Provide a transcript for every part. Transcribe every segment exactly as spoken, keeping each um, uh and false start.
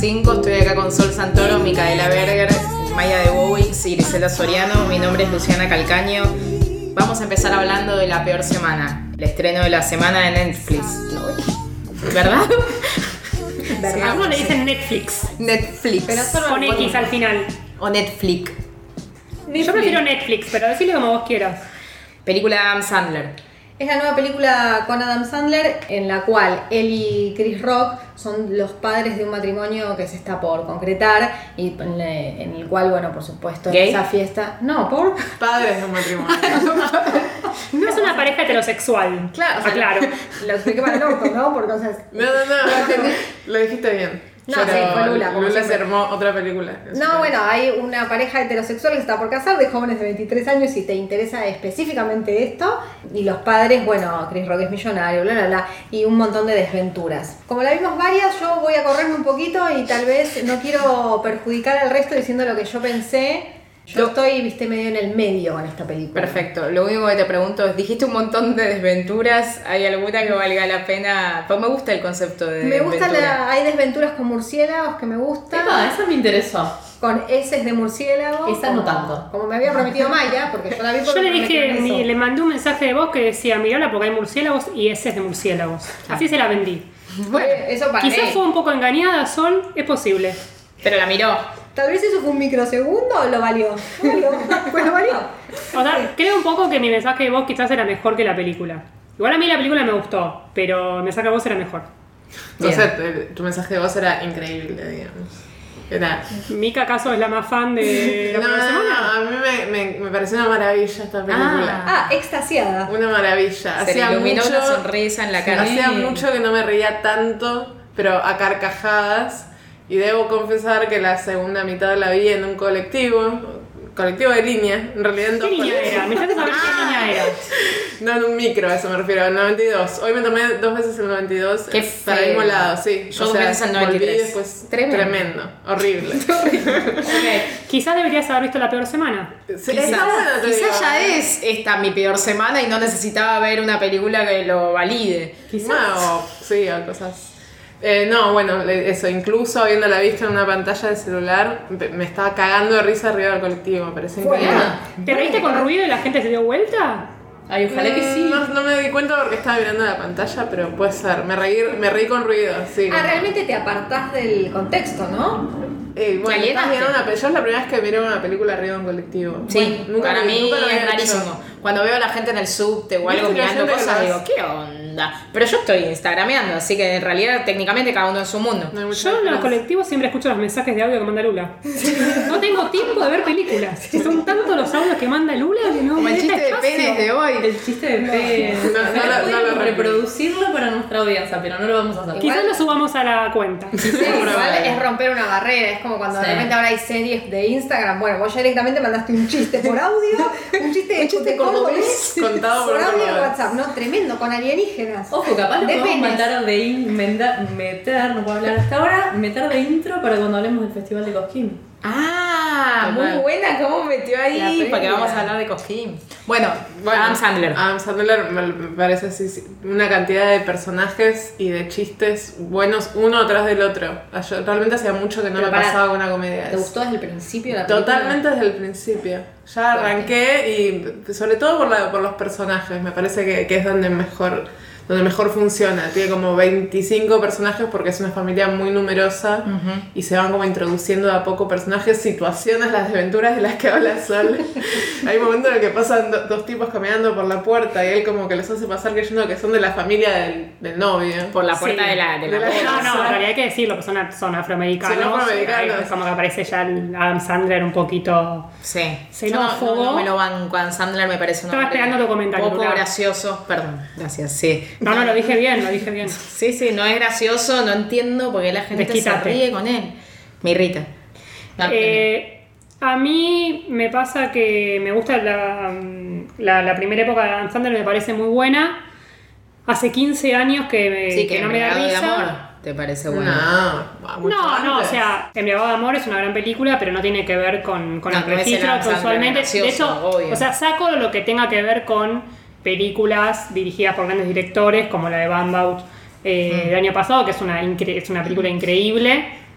cinco. Estoy acá con Sol Santoro, Micaela Berger, Maya de Bowix y Griselda Soriano. Mi nombre es Luciana Calcaño. Vamos a empezar hablando de la peor semana. El estreno de la semana de Netflix. ¿Verdad? ¿Verdad? Algunos le dicen Netflix. Netflix. Pero solo con X al final. O Netflix. Netflix. Yo prefiero Netflix, pero decirle como vos quieras. Película de Adam Sandler. Es la nueva película con Adam Sandler en la cual él y Chris Rock son los padres de un matrimonio que se está por concretar y en el cual, bueno, por supuesto, en esa fiesta... No, por... Padres de un matrimonio. No es una pareja heterosexual. Claro, o sea, claro. Lo expliqué para el orto, ¿no? Por cosas... No, no, no, lo dijiste bien. No, pero sí, fue Lula. Como Lula siempre. se armó otra película. No, bueno, hay una pareja heterosexual que se está por casar de jóvenes de veintitrés años y te interesa específicamente esto. Y los padres, bueno, Chris Rock es millonario, bla, bla, bla, y un montón de desventuras. Como la vimos varias, yo voy a correrme un poquito y tal vez no quiero perjudicar al resto diciendo lo que yo pensé. Yo Lo... estoy, viste, medio en el medio con esta película. Perfecto. Lo único que te pregunto es, dijiste un montón de desventuras. ¿Hay alguna que valga la pena? Pues me gusta el concepto de Me gusta desventura. la... Hay desventuras con murciélagos que me gustan. Epa, esa me interesó. Con heces de murciélago. Esa no tanto. Como me había prometido Maya, porque yo la vi por Yo le dije, mi, le mandé un mensaje de voz que decía, mirala porque hay murciélagos y heces de murciélagos. Así se la vendí. Bueno, eso para Quizás mí. fue un poco engañada, Sol, es posible. Pero la miró. Tal vez eso fue un microsegundo o lo valió. Lo valió. Pues lo valió. O sea, creo un poco que mi mensaje de voz quizás era mejor que la película. Igual a mí la película me gustó, pero el mensaje de voz era mejor. O sea, tu, tu mensaje de voz era increíble, digamos. Era... ¿Mica acaso es la más fan de la no, primera no, semana? no, a mí me, me, me pareció una maravilla esta película. Ah, extasiada. Una maravilla. Se Hacía le iluminó mucho, una sonrisa en la cara. Hacía mucho que no me reía tanto, pero a carcajadas. Y debo confesar que la segunda mitad la vi en un colectivo, colectivo de línea, en realidad en dos ¿Qué niña colectivos. era? Me encanta saber qué niña era. No, en un micro, a eso me refiero, en noventa y dos. Hoy me tomé dos veces el noventa y dos. Qué para el feo. mismo lado, sí. Yo dos veces el noventa y tres. Volví después, Tremendo. tremendo. Horrible. Okay. Quizás deberías haber visto la peor semana. Sí, Quizás, está bueno, te digo. quizás ya es esta mi peor semana y no necesitaba ver una película que lo valide. Quizás. O, sí, o cosas. Eh, no, bueno, eso, incluso habiéndola visto en una pantalla de celular, me estaba cagando de risa arriba del colectivo, me parece increíble. ¿Te reíste con ruido y la gente se dio vuelta? Ay, ojalá que sí. No, no me di cuenta porque estaba mirando la pantalla, pero puede ser. Me reí, me reí con ruido, sí. Ah, realmente te apartás del contexto, ¿no? Eh, bueno, ¿Te estás alienaste? mirando una pe- yo es la primera vez que miro una película arriba de un colectivo. Sí, Bueno, nunca para lo- mí nunca lo había es hecho. rarísimo. Cuando veo a la gente en el subte o algo ¿Viste la mirando gente que cosas, vas- digo, ¿qué onda? Pero yo estoy instagrameando, así que en realidad técnicamente cada uno en su mundo. No hay mucha Yo en los diferencia. colectivos siempre escucho los mensajes de audio que manda Lula. No tengo tiempo de ver películas. Son tantos los audios que manda Lula que no Como me el deja chiste de espacio. penes de hoy. El chiste de P. No, no, no, no lo Podemos repito. reproducirlo para nuestra audiencia, pero no lo vamos a hacer. Quizás lo subamos a la cuenta. Sí, igual es romper una barrera, es como cuando Sí. de repente ahora hay series de Instagram, bueno, vos ya directamente mandaste un chiste por audio, un chiste, Un chiste de cordobés, Contado por por un audio de cordobés. WhatsApp, no, tremendo, con alienígenas. Ojo, capaz lo De podemos penes. meter de in, menda- meter, no puedo hablar hasta ahora, meter de intro para cuando hablemos del Festival de Cosquín. Ah, muy Total. buena, ¿cómo metió La ahí? previa. Porque vamos a hablar de Cosquín. Bueno, Bueno, Adam Sandler. Adam Sandler me me parece así, sí, una cantidad de personajes y de chistes buenos uno tras del otro. Yo realmente hacía mucho que no Pero me pará, pasaba con una comedia. ¿Te de gustó desde el principio la película? Totalmente desde el principio. Ya arranqué y sobre todo por, la, por los personajes, me parece que, que es donde mejor, donde mejor funciona. Tiene como veinticinco personajes porque es una familia muy numerosa y se van como introduciendo de a poco personajes, situaciones, las desventuras de las que habla Sol. Hay momentos en el que pasan do- dos tipos caminando por la puerta y él como que les hace pasar creyendo que son de la familia del, del novio. Por la puerta Sí. de la, de la De la- boda. No, no, en realidad hay que decirlo, que son, son afroamericanos. Son afroamericanos. Es como que aparece ya el Adam Sandler un poquito Sí. xenófobo. Yo no, no, no me lo banco. Adam Sandler me parece un Estaba hombre esperando tu comentario, poco Lula. gracioso. Perdón, gracias, sí. No, no, lo dije bien, lo dije bien. Sí, sí, no es gracioso, no entiendo por qué la gente se Desquítate. ríe con él. Me irrita. No, Eh, a mí me pasa que me gusta la, la, la primera época de Adam Sandler, me parece muy buena. Hace quince años que, me, sí, que que no me da Embriagado de risa. amor, ¿te parece bueno? No, mucho No, no, o antes. sea, Embriagado de Amor es una gran película, pero no tiene que ver con, con No, el no es el registro Adam Sandler usualmente. gracioso, De hecho, obvio. o sea, saco lo que tenga que ver con películas dirigidas por grandes directores, como la de Bumbout eh, Mm. del año pasado, que es una, incre- es una película increíble.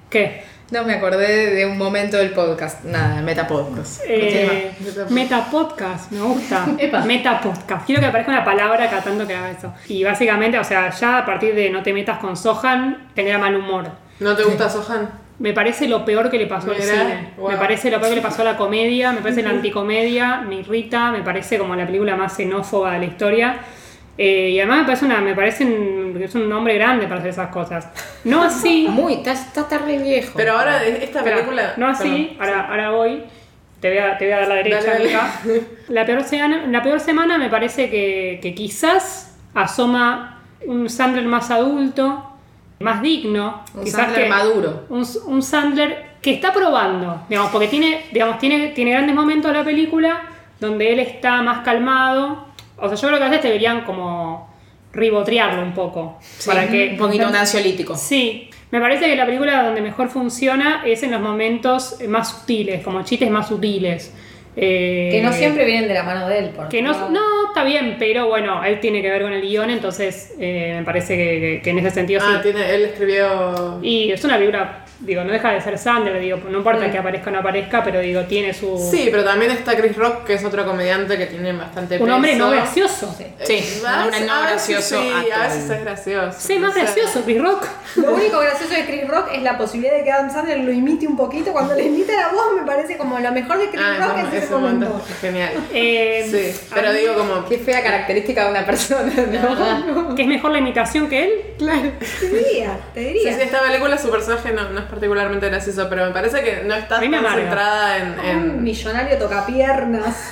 ¿Qué? No me acordé de un momento del podcast. Nada, Metapodcast. Eh, Metapodcast, me gusta. Epa. Metapodcast. Quiero que aparezca una palabra cada tanto que haga eso. Y básicamente, o sea, ya a partir de No te metas con Sohan, genera mal humor. ¿No te gusta Sohan? Me parece lo peor que le pasó al Mirá, cine. wow. Me parece lo peor que le pasó a la comedia, me parece la anticomedia, me irrita, me parece como la película más xenófoba de la historia. Eh, y además me parece, una, me parece un, que es un hombre grande para hacer esas cosas. No así. Muy, está, está, está re viejo. Pero ahora esta Espera, película... no así, Perdón. ahora, ahora voy. Te voy, a, te voy a dar la derecha, Dale, dale. Mica. La peor semana, la peor semana me parece que, que quizás asoma un Sandler más adulto, más digno. Un quizás Sandler que- maduro. Un, un Sandler que está probando, digamos, porque tiene, digamos, tiene, tiene grandes momentos de la película donde él está más calmado. O sea, yo creo que a veces deberían como ribotrearlo un poco. Sí, para que, un poquito un ansiolítico. Sí, me parece que la película donde mejor funciona es en los momentos más sutiles, como chistes más sutiles. Eh, Que no siempre vienen de la mano de él. Porque Que no, no, está bien, pero bueno, él tiene que ver con el guión, entonces eh, me parece que, que- que en ese sentido Ah, sí. tiene, él escribió... Y es una película, digo, no deja de ser Sandler, digo, no importa Mm. que aparezca o no aparezca, pero digo, tiene su... Sí, pero también está Chris Rock, que es otro comediante que tiene bastante un peso. hombre no gracioso. Sí, Eh, un a hombre veces- no a veces gracioso Sí, at a veces all. es gracioso. Sí, más o sea, gracioso, Chris Rock. Lo único gracioso de Chris Rock es la posibilidad de que Adam Sandler lo imite un poquito. Cuando le imita la voz me parece como lo mejor de Chris Ah, Rock ese, es ese ese momento momento. es genial. Eh, Sí, pero a mí- digo como... Qué fea característica de una persona, ¿no? que es mejor la imitación que él. Claro. Te diría, te Sí, diría. sí, esta película su personaje no, no es particularmente gracioso, pero me parece que no está A mí me tan amarga. centrada en... Un en... millonario toca-piernas.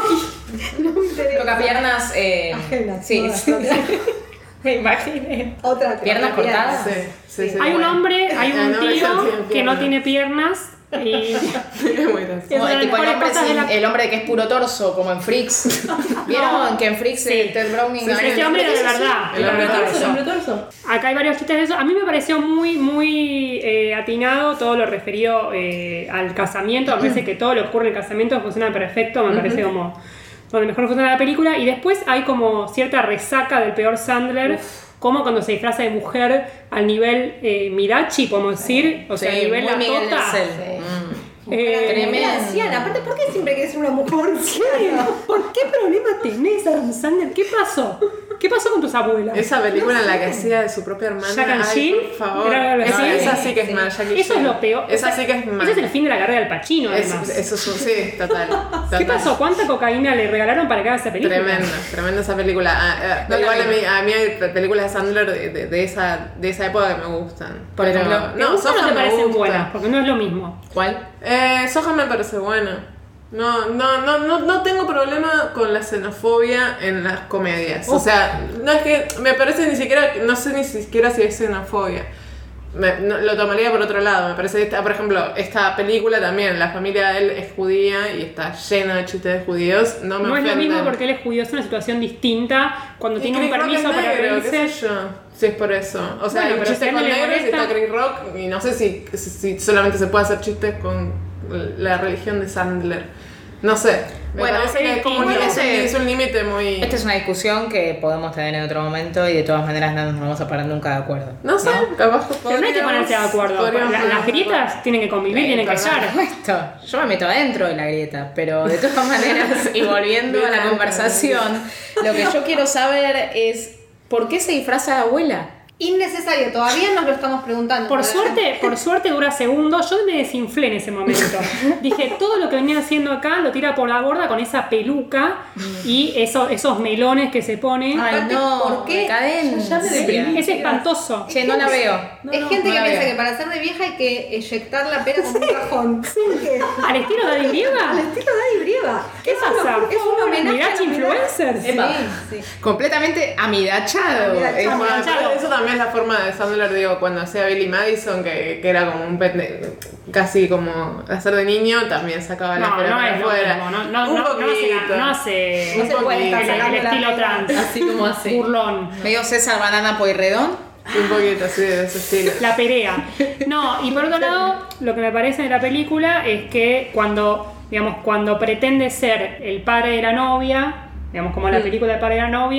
no me interesa. Tocapiernas. Eh, Ajenas, sí, no, sí. no. Me imaginé. Otra Piernas tocapiernas. cortadas. Sí, sí, sí. Hay un bueno. hombre, hay El un hombre tío no tiene que no piernas. tiene piernas y... Es muy gracioso. Es Como una de las tipo el mejores hombre, cosas de sin- la- el hombre que es puro torso, como en Freaks. ¿Vieron que en Freaks eh, Ted Browning Sí, ganó? sí, Ese hombre era de verdad. El de hombre verdad. torso, el hombre torso. Acá hay varios chistes de eso. A mí me pareció muy, muy eh, atinado todo lo referido eh, al casamiento. Me parece que todo lo que ocurre en el casamiento funciona perfecto. Me parece como donde mejor funciona la película. Y después hay como cierta resaca del peor Sandler. Como cuando se disfraza de mujer al nivel eh, Mirachi, podemos decir. O sea, Sí, al nivel muy la Miguel tota. del Cel. Sí. Mm. Eh, Tremendo. Una anciana. Aparte, ¿por qué siempre quieres ser una mujer anciana? ¿Por qué problema tenés, Adam Sandler? ¿Qué pasó? ¿Qué pasó con tus abuelas? Esa película en la que hacía de su propia hermana. Jack and ay, Jill, por favor. era algo Esa, así. esa sí que es Sí. mal, Jack y Eso es Jill. lo peor. Esa O sea, sí que es mal. Ese es el fin de la carrera del Pacino, Es- además. eso es un, sí, total, total. ¿Qué pasó? ¿Cuánta cocaína le regalaron para que haga esa película? Tremenda, tremenda esa película. Ah, ah, No la igual a vi. mí, a mí hay películas de Sandler de, de, de esa, de esa época que me gustan. Por Pero- ejemplo, ¿Te gusta o no Sohan te me parecen gusta. buenas? Porque no es lo mismo. ¿Cuál? Eh, Sohan me parece buena. No, no, no, no, no tengo problema con la xenofobia en las comedias. O sea, no es que me parece ni siquiera, no sé ni siquiera si es xenofobia. Me- no- lo tomaría por otro lado. Me parece que esta, por ejemplo, esta película también, la familia de él es judía y está llena de chistes de judíos. No me No es lo ofenden. mismo porque él es judío, es una situación distinta. Cuando Y tiene un Chris Rock permiso es para negro, reírse. qué sé yo. Si es por eso. O sea, Bueno, hay un pero chiste si a él con no le negros y molesta- está Chris Rock. Y no sé si, si, si solamente se puede hacer chistes con la religión de Sandler. No sé. Me Bueno, parece que eh, es como un, igual es un- ese- es un límite muy. Esta es una discusión que podemos tener en otro momento y de todas maneras no nos vamos a parar nunca de acuerdo. No sé, capaz que Pero no hay que podríamos- ponerse de acuerdo. podríamos La- las ponernos de grietas tienen que convivir, tienen que Por hallar. supuesto. Yo me meto adentro de la grieta, pero de todas maneras, y volviendo a la Bien, conversación, lo que yo quiero saber es ¿por qué se disfraza de abuela? Innecesario, todavía nos lo estamos preguntando. Por Pero- suerte, por suerte dura segundos. Yo me desinflé en ese momento. Dije, todo lo que venía haciendo acá lo tira por la borda con esa peluca y esos, esos melones que se pone. Ay, Aparte, no, ¿por qué? decadencia. Ya me deprimí. Es espantoso. Che, no la veo. No, es no, gente no que la piensa veo. que para ser de vieja hay que eyectar la pera como un cajón. Sí, que- ¿Al estilo Daddy Al Brieva? estilo Daddy Brieva. ¿Qué Es pasa? un- Es un homenaje. Mirach a la influencers. Sí, Epa. sí. Completamente amidachado. Amidachado. Es- Bueno, Manchado. pero eso también es la forma de Sandler, digo, cuando hacía Billy Madison, que, que era como un pende, casi como hacer de niño, también sacaba la No, pera no para es lo afuera. mismo. No, no, Un no, no hace, poquito. no hace No se puede estar el, sacando el la estilo pera. trans. Así como así. Burlón. Medio César Banana Pueyrredón. Un poquito así de ese estilo. La perea. No, y por otro lado, lo que me parece de la película es que cuando, digamos, cuando pretende ser el padre de la novia, digamos, como la película del padre de la novia,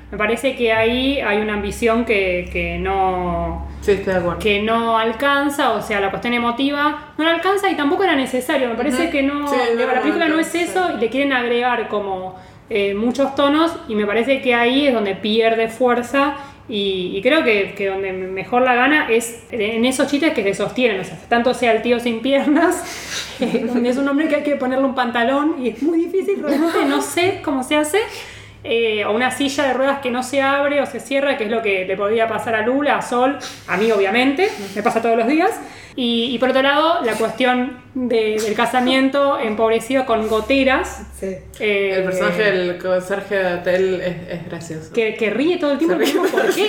me parece que ahí hay una ambición que, que no... Sí, estoy de acuerdo. que no alcanza, o sea, la cuestión emotiva no la alcanza y tampoco era necesario. Me parece uh-huh. que no, sí, no, la película no, no es eso y le quieren agregar como eh, muchos tonos y me parece que ahí es donde pierde fuerza. Y, y creo que, que donde mejor la gana es en esos chistes que se sostienen, o sea, tanto sea el tío sin piernas, eh, donde es un hombre que hay que ponerle un pantalón y es muy difícil, realmente no sé cómo se hace, eh, o una silla de ruedas que no se abre o se cierra, que es lo que le podría pasar a Lula, a Sol, a mí obviamente, me pasa todos los días. Y, y por otro lado, la cuestión de, del casamiento empobrecido con goteras. Sí. Eh, el personaje del conserje de hotel es, es gracioso. Que, que ríe todo el tiempo. Ríe. ¿Por qué?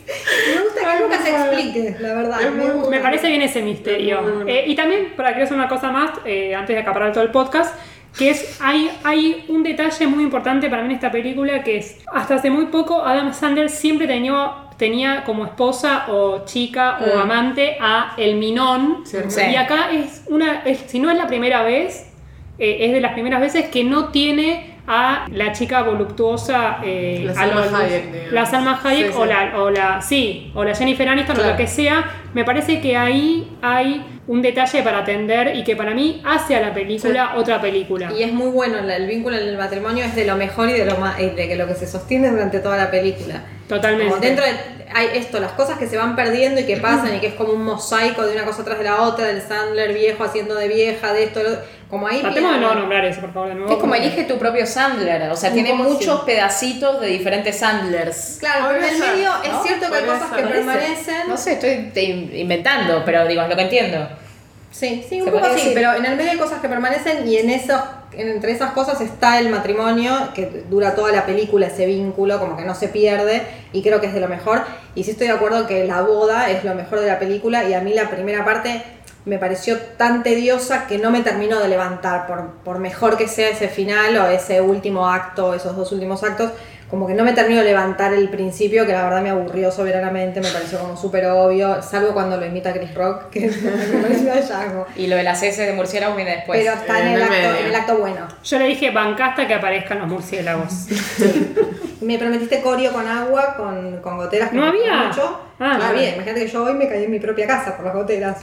Me gusta que nunca se explique, la verdad. Me, gusta. Me parece bien ese misterio. Eh, y también, para que hacer una cosa más, eh, antes de acaparar todo el podcast, que es, hay, hay un detalle muy importante para mí en esta película, que es, hasta hace muy poco, Adam Sandler siempre tenía... tenía como esposa o chica mm. o amante a el Minón, sí, sí. Y acá es una, es, si no es la primera vez, eh, es de las primeras veces que no tiene a la chica voluptuosa, eh, la Salma Hayek, digamos, la Salma Hayek sí, o, sí. La, o la sí o la Jennifer Aniston, claro. O lo que sea. Me parece que ahí hay un detalle para atender y que para mí hace a la película sí. otra película. Y es muy bueno, el vínculo en el matrimonio es de lo mejor y de lo más, de que lo que se sostiene durante toda la película. Totalmente. Como dentro de, hay esto, las cosas que se van perdiendo y que pasan y que es como un mosaico de una cosa tras de la otra, del Sandler viejo haciendo de vieja, de esto, como ahí. Tratemos de no nombrar eso, por favor, de nuevo. Es como elige tu propio Sandler, o sea, tiene muchos sí. pedacitos de diferentes Sandlers. Claro, pero en el medio ¿no? es cierto que hay cosas que permanecen. No sé, estoy te inventando, pero digo, es lo que entiendo. Sí, sí, un poco sí, pero en el medio hay cosas que permanecen y en esos, entre esas cosas está el matrimonio, que dura toda la película ese vínculo, como que no se pierde y creo que es de lo mejor. Y sí estoy de acuerdo que la boda es lo mejor de la película y a mí la primera parte me pareció tan tediosa que no me termino de levantar, por, por mejor que sea ese final o ese último acto, esos dos últimos actos. Como que no me termino de levantar el principio, que la verdad me aburrió soberanamente, me pareció como súper obvio, salvo cuando lo imita Chris Rock, que me pareció hallazgo. Y lo de las heces de murciélagos viene después. Pero está en el, acto, en el acto bueno. Yo le dije, bancasta que aparezcan los murciélagos. Sí. Me prometiste corio con agua, con, con goteras. Que ¿No había? Mucho. Ah, no había. Imagínate que yo hoy me caí en mi propia casa por las goteras.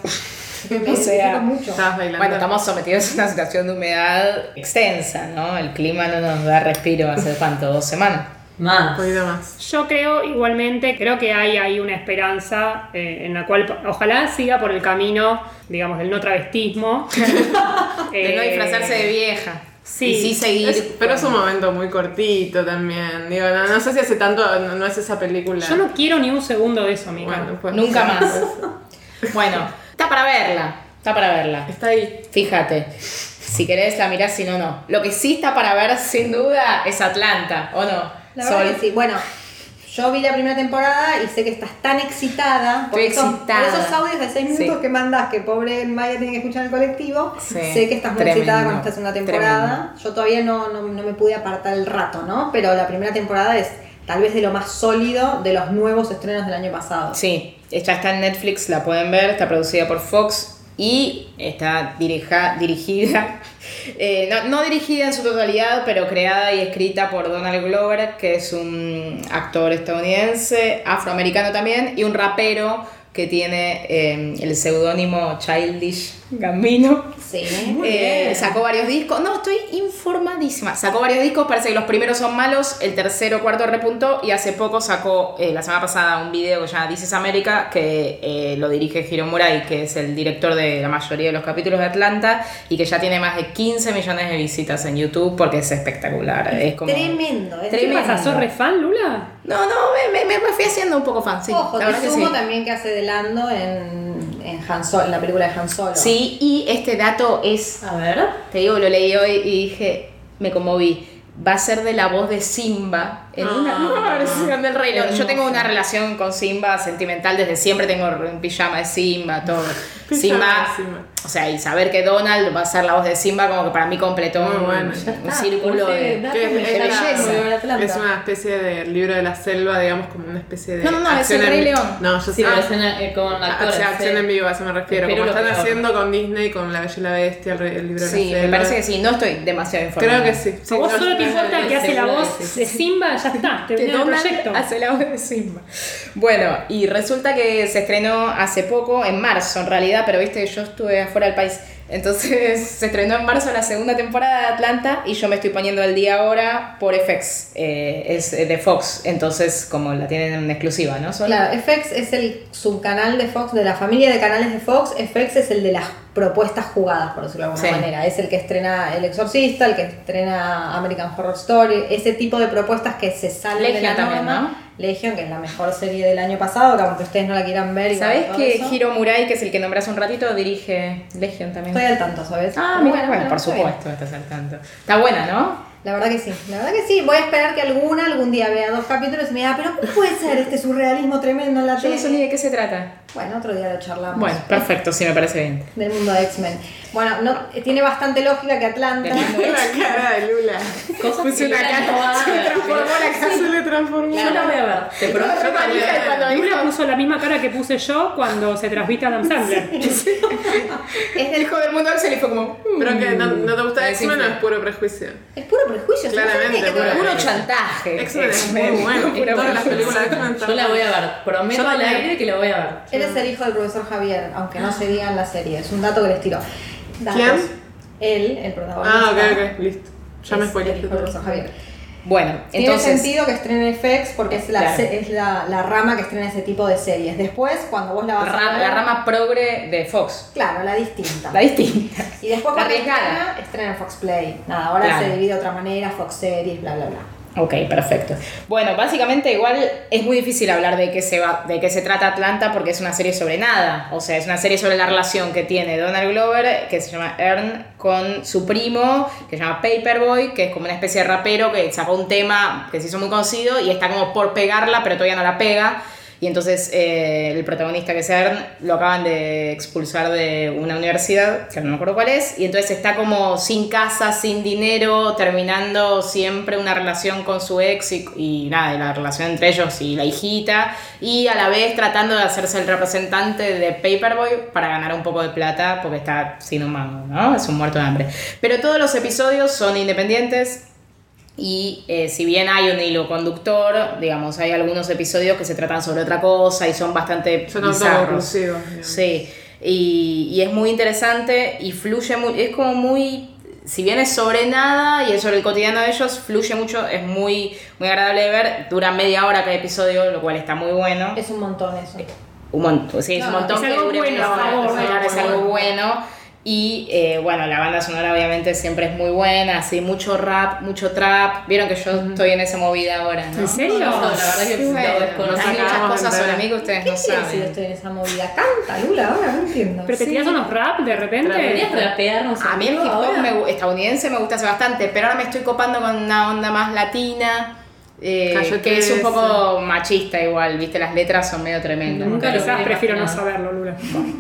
O sea, mucho. Bueno, estamos sometidos a una situación de humedad extensa, ¿no? El clima no nos da respiro hace cuánto, dos semanas. Más. Un poquito más. Yo creo igualmente, creo que hay ahí una esperanza eh, en la cual ojalá siga por el camino, digamos, del no travestismo. De no disfrazarse de vieja. Sí, y sí seguir. Es, pero es un momento muy cortito también. Digo, no, no sé si hace tanto, no, no es esa película. Yo no quiero ni un segundo de eso, amiga. Bueno, pues, nunca más. Bueno, está para verla. Está para verla. Está ahí. Fíjate. Si querés la mirás, si no, no. Lo que sí está para ver, sin duda, es Atlanta, ¿o no? La verdad Sol. que sí. Bueno, yo vi la primera temporada y sé que estás tan excitada por, Estoy esos, excitada. por esos audios de seis minutos Sí. que mandas, que pobre Maya tiene que escuchar en el colectivo. Sí. Sé que estás muy Tremendo. excitada con esta segunda temporada. Tremendo. Yo todavía no, no, no me pude apartar el rato, ¿no? Pero la primera temporada es tal vez de lo más sólido de los nuevos estrenos del año pasado. Sí, esta está en Netflix, la pueden ver, está producida por Fox y está dirija, dirigida, eh, no, no dirigida en su totalidad, pero creada y escrita por Donald Glover, que es un actor estadounidense, afroamericano también, y un rapero que tiene eh, el seudónimo Childish Gambino. Sí, muy eh, bien. Sacó varios discos. No, estoy informadísima. Sacó varios discos, parece que los primeros son malos, el tercero o cuarto repuntó y hace poco sacó, eh, la semana pasada, un video que se llama This is America, que eh, lo dirige Hiro Murai, que es el director de la mayoría de los capítulos de Atlanta y que ya tiene más de quince millones de visitas en YouTube porque es espectacular. Es como tremendo. Es ¿Qué pasa? ¿Sos re fan, Lula? No, no, me, me, me fui haciendo un poco fan, sí. Ojo, la verdad te que sumo sí. también que hace de Lando en, en, Han Solo, en la película de Han Solo. Sí, y este dato es, A ver. te digo, lo leí hoy y dije, me conmoví. Va a ser de la voz de Simba en Ah, una nueva versión del Rey León. Yo hermoso. tengo una relación con Simba sentimental desde siempre, tengo un pijama de Simba, todo. Simba, Simba. o sea, y saber que Donald va a ser la voz de Simba como que para mí completó Muy un, bueno. un círculo de... Que es, de es belleza. una, es una especie de libro de la selva, digamos, como una especie de. No, no, no, es acción el Rey en- León. No, yo Sí, sé. pero es en- eh, con actores. Acción, acción sí. en vivo, a eso me refiero. Pero Como lo están que- haciendo con Disney, con La Bella y la Bestia, el, re- el libro de Sí, la selva. me parece que sí, no estoy demasiado informada. Creo que sí. sí ¿A vos no, solo te no, importa no, que hace la seguro voz que sí. de Simba? ya está, te que vendió el Donald proyecto. hace la voz de Simba. Bueno, y resulta que se estrenó hace poco, en marzo en realidad, pero viste que yo estuve afuera del país. Entonces se estrenó en marzo la segunda temporada de Atlanta y yo me estoy poniendo al día ahora por F X, eh, es de Fox, entonces como la tienen en exclusiva, ¿no? Sol? Claro, F X es el subcanal de Fox, de la familia de canales de Fox. F X es el de las propuestas jugadas, por decirlo de alguna Sí. manera. Es el que estrena El Exorcista, el que estrena American Horror Story, ese tipo de propuestas que se salen de Legion la también, norma. ¿no? Legion, que es la mejor serie del año pasado, que aunque ustedes no la quieran ver. igual ¿Sabés todo que eso. Hiro Murai, que es el que nombré hace un ratito, dirige Legion también? Estoy al tanto, ¿sabes? Ah, Pero mira, bueno, por está bien. supuesto, estás al tanto. Está buena, ¿no? La verdad que sí, la verdad que sí. Voy a esperar que alguna algún día vea dos capítulos y me diga, pero ¿cómo puede ser este surrealismo tremendo en la Yo tele? no sé ni de qué se trata. Bueno, otro día lo charlamos. Bueno, perfecto, sí me parece bien. Del mundo de X-Men. Bueno, no, tiene bastante lógica que Atlanta. Del mundo de La cara de Lula. Cosas Puse que una Lula cara, no va a se ver. transformó la cara. Se le transformó. Yo la voy a ver. Te prometo. Yo también, cuando dijo- Lula puso la misma cara que puse yo cuando se transmite a Adam Sandler. Es del hijo del mundo Axel y fue como. Pero que no, no te gusta Mm. X-Men o Sí, es puro prejuicio. Es puro prejuicio. si no Claramente, sabes que te- puro- Puro chantaje. X-Men es muy bueno. Puro Todas las prejuicio. películas de X-Men están Yo la voy a ver. Yo Prometo al también. aire que la voy a ver. Él es el hijo del profesor Javier, aunque no se diga en la serie. Es un dato que les tiro. Datos. ¿Quién? Él, el protagonista. Ah, ok, ok, listo. Ya me es spoileaste el hijo del profesor todo. Javier. Bueno, Tiene entonces. sentido que estrene F X porque es, la, Claro. se- es la, la rama que estrena ese tipo de series. Después, cuando vos la vas a ra- ver, la rama progre de Fox. Claro, la distinta. La distinta. Y después La cuando arriesgada. estrena, estrena en Fox Play. Nada, ahora Claro. se divide de otra manera, Fox Series, bla, bla, bla. Ok, perfecto. Bueno, básicamente igual es muy difícil hablar de qué se va, de qué se trata Atlanta porque es una serie sobre nada. O sea, es una serie sobre la relación que tiene Donald Glover, que se llama Earn, con su primo, que se llama Paperboy, que es como una especie de rapero que sacó un tema que se hizo muy conocido y está como por pegarla, pero todavía no la pega. Y entonces eh, el protagonista, que es Earn, lo acaban de expulsar de una universidad, que no me acuerdo cuál es, y entonces está como sin casa, sin dinero, terminando siempre una relación con su ex y, y nada, y la relación entre ellos y la hijita, y a la vez tratando de hacerse el representante de Paperboy para ganar un poco de plata porque está sin un mango, ¿no? Es un muerto de hambre. Pero todos los episodios son independientes. Y eh, si bien hay un hilo conductor, digamos, hay algunos episodios que se tratan sobre otra cosa y son bastante Son bizarros. autoconclusivos. digamos. Sí, y, y es muy interesante y fluye muy, es como muy, si bien es sobre nada y es sobre el cotidiano de ellos, fluye mucho, es muy, muy agradable de ver, dura media hora cada episodio, lo cual está muy bueno. Es un montón eso. Un montón, sí, es un No, montón es que algo dure bueno, media hora, por favor, claro, es muy algo bueno. bueno. Y eh, bueno, la banda sonora obviamente siempre es muy buena, así mucho rap, mucho trap. Vieron que yo estoy en esa movida ahora, ¿no? ¿En serio? No, la verdad que Bueno, lo desconozco. hay muchas acabamos de cosas sobre enterar. mí que ustedes ¿Qué no quiere decir saben. estoy en esa movida? Canta, Lula, ahora no entiendo. ¿Pero te tiras unos rap de Pero repente? deberías rapearnos. A mí el hip hop ahora. me gu- estadounidense me gusta hace bastante, pero ahora me estoy copando con una onda más latina, eh, Cállate que es un ese. poco machista igual, viste, las letras son medio tremendas. Nunca lo Quizás hubiera prefiero no imaginado. saberlo, Lula.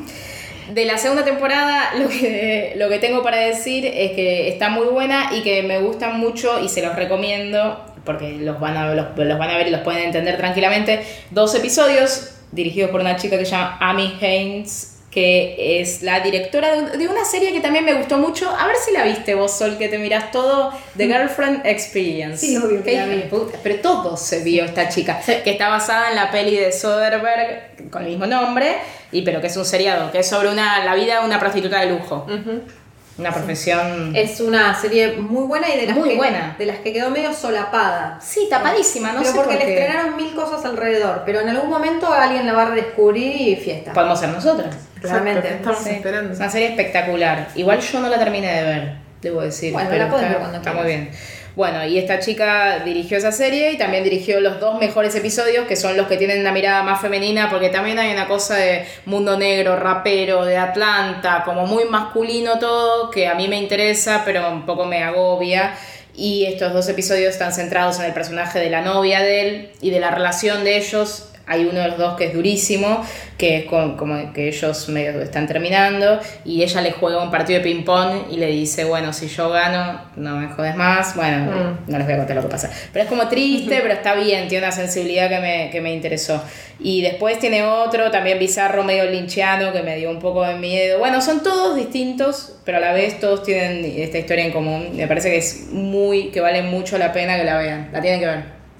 De la segunda temporada lo que, lo que tengo para decir es que está muy buena y que me gustan mucho y se los recomiendo porque los van a, los, los van a ver y los pueden entender tranquilamente. Dos episodios dirigidos por una chica que se llama Amy Haynes, que es la directora de, un- de una serie que también me gustó mucho. A ver si la viste vos, Sol, que te mirás todo, The Girlfriend Experience. Sí, obvio que Qué la vi. hija de puta, pero todo se vio esta chica, que está basada en la peli de Soderbergh con el mismo nombre, y pero que es un seriado, que es sobre una, la vida de una prostituta de lujo. Una profesión... Es una serie muy buena y de las, Muy que, buena. de las que quedó medio solapada. Sí, tapadísima, no pero sé porque por le qué. estrenaron mil cosas alrededor, pero en algún momento alguien la va a redescubrir y fiesta. Podemos ser nosotras. Claramente. Exacto, estamos Sí. esperando. Es una serie espectacular. Igual yo no la terminé de ver, debo decir. Bueno, pero la podés está, ver cuando está quieras. muy bien. Bueno, y esta chica dirigió esa serie y también dirigió los dos mejores episodios, que son los que tienen una mirada más femenina, porque también hay una cosa de mundo negro, rapero, de Atlanta, como muy masculino todo, que a mí me interesa, pero un poco me agobia. Y estos dos episodios están centrados en el personaje de la novia de él y de la relación de ellos. Hay uno de los dos que es durísimo, que es con- como que ellos medio están terminando y ella le juega un partido de ping-pong y le dice, bueno, si yo gano, no me jodes más. Bueno, Mm. no les voy a contar lo que pasa. Pero es como triste, pero está bien, tiene una sensibilidad que me, que me interesó. Y después tiene otro, también bizarro, medio linchiano, que me dio un poco de miedo. Bueno, son todos distintos, pero a la vez todos tienen esta historia en común. Me parece que es muy, que vale mucho la pena que la vean. La tienen que ver.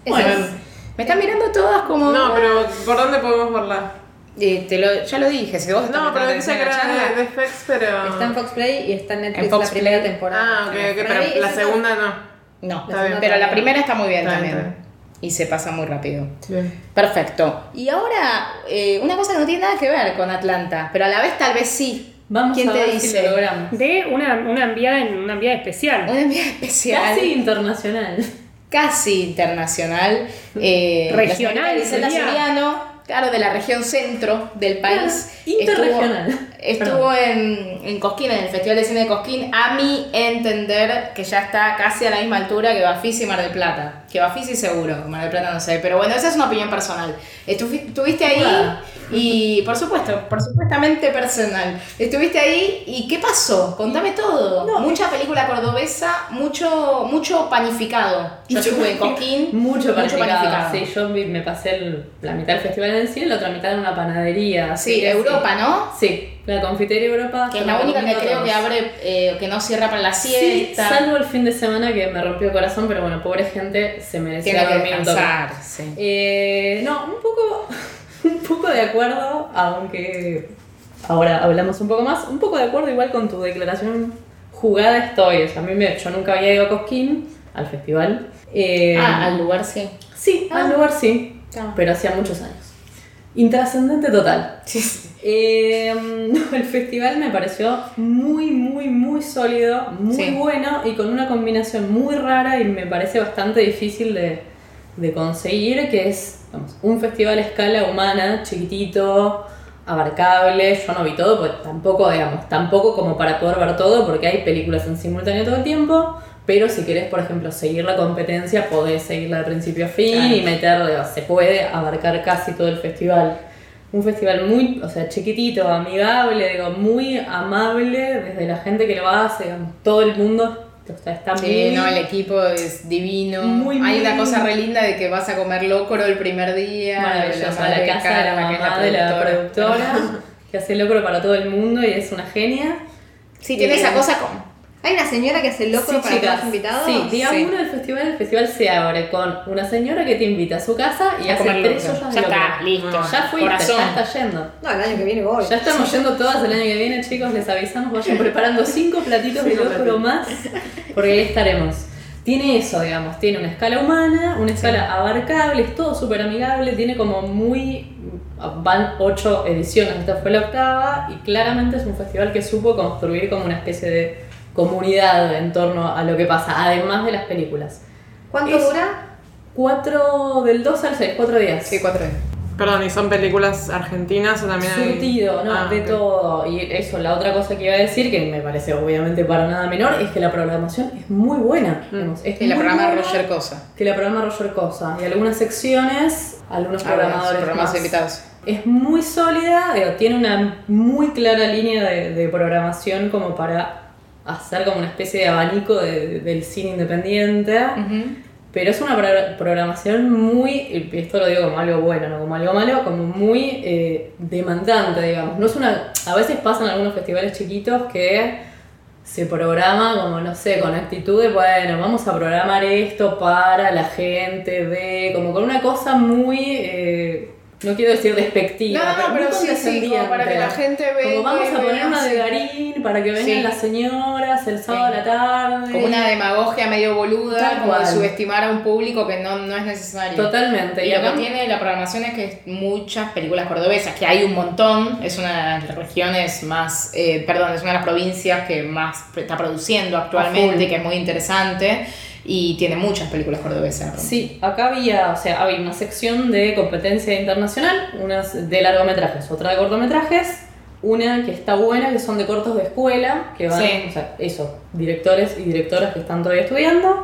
Bueno, me están mirando todas como... No, pero ¿por dónde podemos verla? Eh, te lo, ya lo dije, si vos No, pero dice que era charla, de, de Fex, pero... Está en Fox Play y está en Netflix En Fox la primera Play. temporada. Ah, ok, ok, Por pero ahí la es segunda no. No, Está bien. pero la primera está muy bien Está bien, también. está Y se pasa muy rápido. Bien. Perfecto. Y ahora, eh, una cosa que no tiene nada que ver con Atlanta, pero a la vez tal vez sí. Vamos ¿Quién a te ver dice? si lo logramos. De una, una enviada en una enviada especial. Una enviada especial. Casi internacional. Casi internacional. Eh, Regional, la señorita Gisela sería. Soriano, claro, de la región centro del país. Claro, interregional. Estuvo, estuvo en, en Cosquín, en el Festival de Cine de Cosquín, a mi entender que ya está casi a la misma altura que Bafisi y Mar del Plata. Que Bafisi seguro, Mar del Plata no sé, pero bueno, esa es una opinión personal. Estuvi- Estuviste ahí Wow. y, por supuesto, por supuestamente personal. Estuviste ahí y ¿qué pasó? Contame todo. No. Mucha película cordobesa, mucho, mucho panificado. Yo Mucho estuve en Cosquín. Mucho panificado. panificado. Sí, yo vi- me pasé el- la mitad del festival en el cine, la otra mitad en una panadería. así Sí, que Europa, ¿no? Sí, la confitería Europa. Que yo es la única que recomiendo creo a que todos. abre, eh, que no cierra para la Sí, siesta. salvo el fin de semana que me rompió el corazón, pero bueno, pobre gente, se merecía Tiene que dormir un toque. descansar, sí. Eh, no, un poco, un poco de acuerdo, aunque ahora hablamos un poco más, un poco de acuerdo igual con tu declaración jugada estoy. O sea, a mí me, yo nunca había ido a Cosquín, al festival. Eh, Ah, al lugar sí. Sí, Ah. al lugar sí, Ah. pero hacía muchos años. Intrascendente total. Eh, no, el festival me pareció muy, muy, muy sólido, muy Sí. bueno y con una combinación muy rara y me parece bastante difícil de, de conseguir, que es vamos, un festival a escala humana, chiquitito, abarcable. Yo no vi todo, pues tampoco, digamos, tampoco como para poder ver todo, porque hay películas en simultáneo todo el tiempo. Pero si querés, por ejemplo, seguir la competencia, podés seguirla de principio a fin Claro. y meterle, o se puede abarcar casi todo el festival. Un festival muy, o sea, chiquitito, amigable, digo, muy amable desde la gente que lo hace, digamos, todo el mundo o sea, está Sí, muy... no, el equipo es divino. Muy, Hay muy- una cosa re linda de que vas a comer locro el primer día. Maravilloso, la a madre la casa de la Carla, que es mamá de la productora, que hace locro para todo el mundo y es una genia. Sí, tiene Eh, esa cosa con... Hay una señora que hace locro Sí, para chicas. todos los invitados. Sí, día Sí. uno del festival, el festival se abre con una señora que te invita a su casa y A hace comer tres locro. ollas Ya de está, locro. listo. Ya fuiste, Corazón. ya está yendo. No, el año que viene voy. Ya estamos yendo todas el año que viene, chicos, les avisamos, vayan preparando cinco platitos de Cinco locro platitos. más, porque ahí estaremos. Tiene eso, digamos, tiene una escala humana, una escala abarcable, es todo súper amigable, tiene como muy... Van ocho ediciones, esta fue la octava, y claramente es un festival que supo construir como una especie de comunidad en torno a lo que pasa, además de las películas. ¿Cuánto Es- dura? Cuatro, del dos al seis, cuatro días. Sí, cuatro días. Perdón, ¿y son películas argentinas o también hay...? Surtido, no, Ah, de ok. todo. Y eso, la otra cosa que iba a decir, que me parece obviamente para nada menor, es que la programación es muy buena. digamos, es Y la muy programa buena, Roger Cosa. Que la programa Roger Cosa. Y algunas secciones, algunos programadores programas más. invitados. Es muy sólida, digo, tiene una muy clara línea de, de programación como para hacer como una especie de abanico de- de- del cine independiente. Pero es una pro- programación muy, y esto lo digo como algo bueno, no como algo malo, como muy eh, demandante, digamos. No es una, a veces pasan algunos festivales chiquitos que se programa como, no sé, con actitud de, bueno, vamos a programar esto para la gente de, como con una cosa muy, eh, no quiero decir despectiva, No, no, muy pero sí, sí, condescendiente. como para que la gente venga Como vamos y a poner vea, una de sí. Garín para que vengan Sí. las señoras el sábado Sí. a la tarde. Como una demagogia medio boluda, Tal como de cual. subestimar a un público que no, no es necesario. Totalmente. Y Y lo que acá- tiene la programación es que es muchas películas cordobesas, que hay un montón, es una de las regiones más, eh, perdón, es una de las provincias que más está produciendo A actualmente, full. que es muy interesante, y tiene muchas películas cordobesas. Sí, acá había, o sea, había una sección de competencia internacional, unas de largometrajes, otra de cortometrajes, una que está buena, que son de cortos de escuela, que van, Sí. o sea, eso, directores y directoras que están todavía estudiando.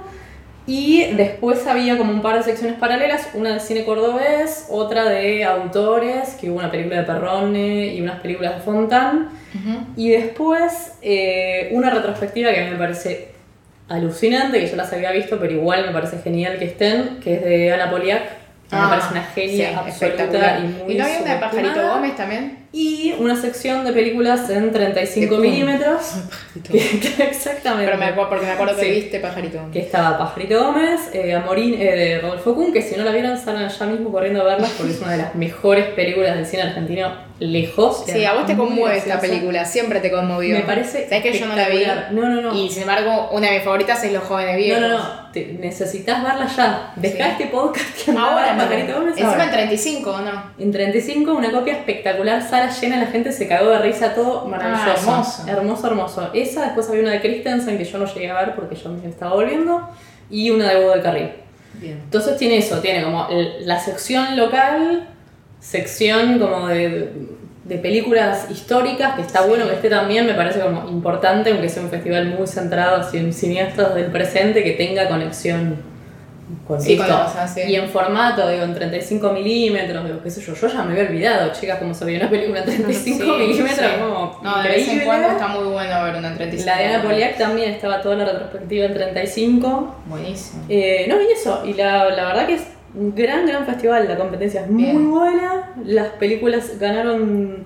Y después había como un par de secciones paralelas, una de cine cordobés, otra de autores, que hubo una película de Perrone y unas películas de Fontán. Y después eh, una retrospectiva que a mí me parece alucinante, que yo las había visto, pero igual me parece genial que estén, que es de Ana Poliak, Me Ah, parece una genia sí, absoluta espectacular. y muy ¿Y no había una de Pajarito subestimada. Gómez también? Y una sección de películas en treinta y cinco De milímetros. Que, que exactamente. Pero me acuerdo, porque me acuerdo que Sí. viste Pajarito Gómez. Que estaba Pajarito Gómez, eh, Amorín eh, de Rodolfo Kuhn, que si no la vieron salgan ya mismo corriendo a verlas porque es una de las mejores películas del cine argentino lejos. Sí, a vos te Muy conmueve esta graciosa. película, siempre te conmovió. Me parece ¿Sabes que yo no la vi? espectacular. No, no, no. Y sin embargo, una de mis favoritas es Los Jóvenes No, Viejos. no, no. Te, necesitas verla ya. Dejá Sí. este podcast que andaba Ahora, en no. Pajarito Gómez. Encima ahora. en treinta y cinco, ¿o no? En treinta y cinco, una copia espectacular, sala llena, la gente se cagó de risa, todo maravilloso. Ah, hermoso. Hermoso, hermoso. Esa, después había una de Christensen que yo no llegué a ver porque yo me estaba volviendo, y una de Bodo del Carril. Bien. Entonces tiene eso, tiene como el- la sección local, sección como de, de películas históricas, que está bueno que esté también, me parece como importante, aunque sea un festival muy centrado así en cineastas del presente, que tenga conexión con Sí, esto. con la cosa, sí. Y en formato, digo, en treinta y cinco milímetros, digo, qué sé yo, yo ya me había olvidado, chicas, cómo se veía una película en treinta y cinco Sí, milímetros, sí. como No, de vez en increíble. cuando está muy bueno ver una en treinta y cinco. La de Ana Poliak también estaba toda la retrospectiva en treinta y cinco. Buenísimo. Eh, no, y eso, y la, la verdad que es un gran, gran festival, la competencia es Bien. muy buena, las películas ganaron,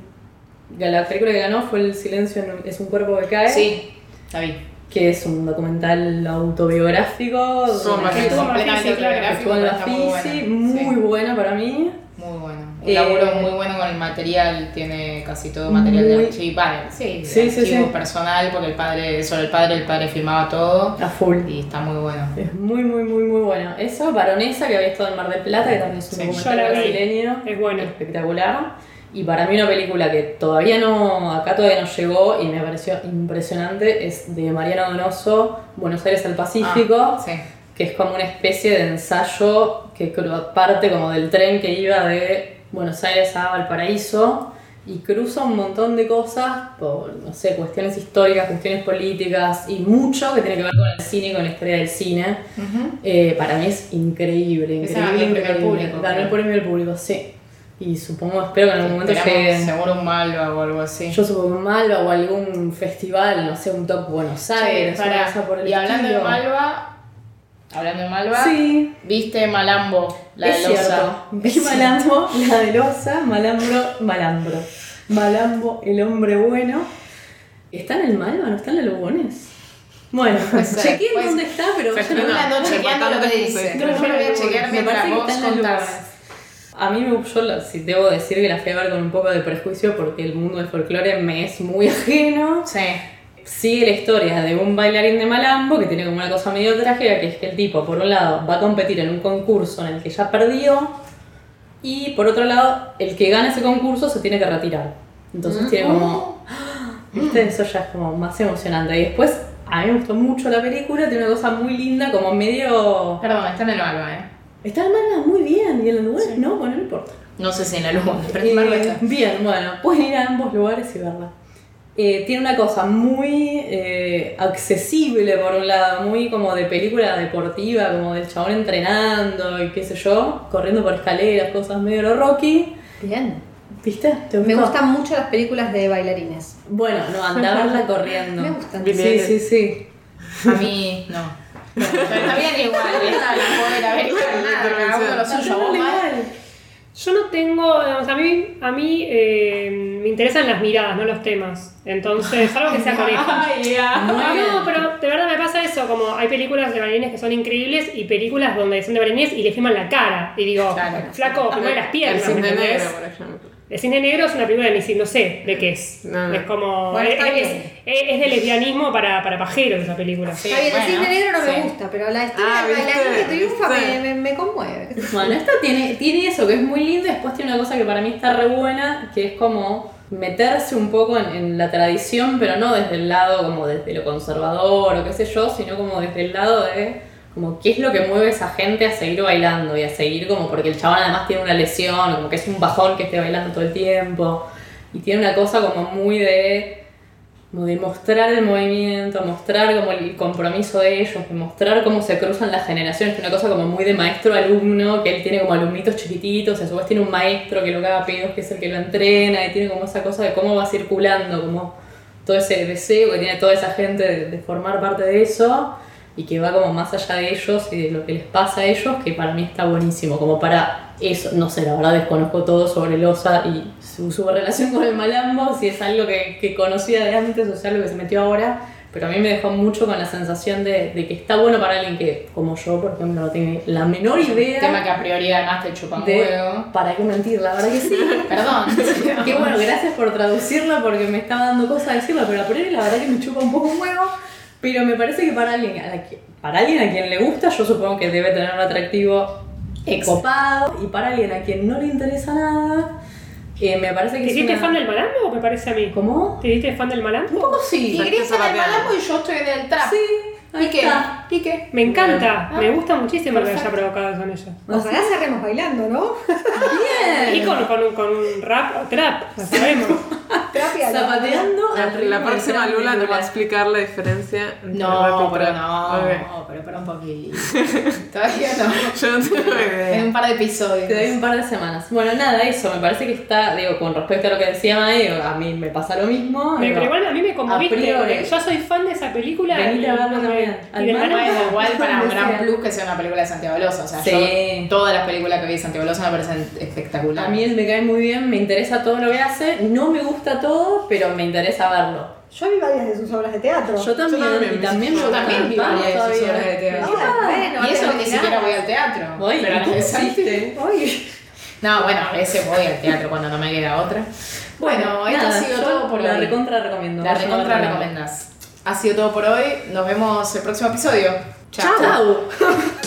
la película que ganó fue El silencio en- es un cuerpo que cae, Sí, la vi. que es un documental autobiográfico, Son donde- más Es Sí, completamente sí, claro. que autobiográfico, estuvo en la pero está muy Fisi, buena. muy Sí, buena para mí. muy bueno. Un Eh, laburo muy bueno con el material, tiene casi todo material muy- de archivo. Vale, sí, Sí, sí, archivo sí. personal, porque el padre, sobre el padre, el padre filmaba todo. A full. Y está muy bueno. Es muy, muy, muy, muy bueno. Eso, Baronesa, que había estado en Mar del Plata, que también es un Sí, documental yo la vi. brasileño. Es bueno. Espectacular. Y para mí una película que todavía no, acá todavía no llegó y me pareció impresionante, es de Mariano Donoso, Buenos Aires al Pacífico, Ah, sí. que es como una especie de ensayo que cru- parte como del tren que iba de Buenos Aires a Valparaíso y cruza un montón de cosas por, no sé, cuestiones históricas, cuestiones políticas y mucho que tiene que ver con el cine y con la historia del cine. Ujú. Eh, para mí es increíble, Esa increíble, ganó el premio increíble. público, Ganó el creo. premio del público, sí. Y supongo, espero que en algún momento Esperamos llegue. seguro un Malva o algo así. Yo supongo un Malva o algún festival, no sé, un Top Buenos Aires, Che, una pará. cosa por el Y hablando de estilo. Malva, hablando de Malva, Sí, ¿viste Malambo? La es de Loza. cierto. Vi Malambo, la de Loza, Malambro, Malambro. Malambo, el hombre bueno. ¿Está en el Malva? ¿No está en el Lugones? Bueno, Puede ser, chequeen puede dónde ser. está, pero Se vayan a Yo la no chequeando lo que Importante dice. que Pero yo lo voy a chequear Me mientras parece que vos está en el contás. Lugones. A mí me yo la- si debo decir que la fui a ver con un poco de prejuicio porque el mundo del folclore me es muy ajeno. Sí. Sigue la historia de un bailarín de Malambo que tiene como una cosa medio trágica, que es que el tipo, por un lado, va a competir en un concurso en el que ya perdió, y por otro lado, el que gana ese concurso se tiene que retirar. Entonces tiene como... ¿Viste? Eso ya es como más emocionante. Y después, a mí me gustó mucho la película, tiene una cosa muy linda, como medio... Perdón, está en el Malva, ¿eh? Está en Malva muy bien, y en los lugares no, bueno, no importa. No sé si en el Malva, pero en Malva Eh, está. bien, bueno, pueden ir a ambos lugares y verla. Eh, tiene una cosa muy eh, accesible por un lado, muy como de película deportiva, como del chabón entrenando y qué sé yo, corriendo por escaleras, cosas medio lo Rocky. Bien. ¿Viste? ¿Te Me gustó? gustan mucho las películas de bailarines. Bueno, no, anda a verla corriendo. Me gustan. Sí, sí, sí. A mí, no. Pero está bien igual, esta la puedo ir a ver igual, nada, cada uno lo suyo, vos mal. Yo no tengo, digamos, a mí, a mí eh, me interesan las miradas, no los temas. Entonces, algo que sea conejo. Ay, ya. No, Muy bien. pero de verdad me pasa eso, como hay películas de bailarines que son increíbles y películas donde son de bailarines y le filman la cara. Y digo, Claro. flaco, filmame las El piernas, ¿me cisne entendés? negro, por ejemplo. El cine negro es una película de ni no sé de qué es. No, no. Es como. Bueno, es, está es, bien. es- es de lesbianismo para, para pajeros esa película. Sí, Está bien, el bueno, cisne negro no sí. me gusta, pero la historia Ah, del ¿viste? bailarín que triunfa me, ¿Viste? me, me conmueve. Bueno, esta tiene, tiene eso que es muy lindo, y después tiene una cosa que para mí está re buena, que es como meterse un poco en, en la tradición, pero no desde el lado como desde lo conservador o qué sé yo, sino como desde el lado de como qué es lo que mueve a esa gente a seguir bailando y a seguir como porque el chabón además tiene una lesión, como que es un bajón que esté bailando todo el tiempo, y tiene una cosa como muy de como de mostrar el movimiento, mostrar como el compromiso de ellos, de mostrar cómo se cruzan las generaciones, que es una cosa como muy de maestro-alumno, que él tiene como alumnitos chiquititos, y a su vez tiene un maestro que lo caga pedos, que es el que lo entrena, y tiene como esa cosa de cómo va circulando, como todo ese deseo que tiene toda esa gente de, de formar parte de eso. y que va como más allá de ellos y de lo que les pasa a ellos, que para mí está buenísimo, como para eso, no sé, la verdad desconozco todo sobre Loza y su, su relación con el malambo, si es algo que, que conocía de antes o es algo que se metió ahora, pero a mí me dejó mucho con la sensación de, de que está bueno para alguien que, como yo, por ejemplo, no tiene la menor idea. Tema que a priori además te chupa un de, huevo. ¿Para qué mentir? La verdad que sí. Perdón. Qué bueno, gracias por traducirla porque me estaba dando cosas a decirla, pero a priori la verdad que me chupa un poco un huevo. Pero me parece que para alguien a, la que, para alguien a quien le gusta, yo supongo que debe tener un atractivo copado, y para alguien a quien no le interesa nada, eh, me parece que ¿Te es hiciste una... fan del malambo o me parece a mí? ¿Cómo? ¿Te hiciste fan del malambo? Un poco sí. Y Gris en el malambo y yo estoy en el trap. Sí, ahí ¿Y qué? está. ¿Y qué? Me encanta, Ah, me gusta muchísimo lo que perfecto. haya provocado con ella. Ojalá cerremos bailando, ¿no? Bien. Y con, con, con un rap o trap, lo sabemos. Terapia, ¿no? Zapateando. La, al ritmo la del próxima trap Lula nos va a popular. explicar la diferencia entre rap No, y pero trap. no, Ok. pero para un poquito. Todavía no. Yo no tengo idea. En un par de episodios. Te doy un par de semanas. Bueno, nada, eso, me parece que está, digo, con respecto a lo que decía Mae, a mí me pasa lo mismo. Me, digo, pero igual a mí me conmoviste, a priori, porque yo soy fan de esa película. Venite y a verlo no me- también. Y del Al malambo. Bueno, igual para un Donde gran sea. plus que sea una película de Santiago Loza. O sea, Sí. yo todas las películas que vi de Santiago Loza me parecen espectaculares. A mí él me cae muy bien, me interesa todo lo que hace, no me gusta todo, pero me interesa verlo. Yo vi varias de sus obras de teatro. Yo también, también, y también Yo me también vi gustan varias de sus todavía. obras de teatro. Ah, bueno, Y eso que ni terminada. siquiera voy al teatro. Voy, Pero ¿y las cómo de Santi- hiciste? Oye, No, bueno, a veces voy al teatro cuando no me queda otra. Bueno, esto ha Nada, sido yo todo por la hoy. recontra recomiendo. La vayan a recontra verla. recomendas. Ha sido todo por hoy. Nos vemos el próximo episodio. Chao. Chau.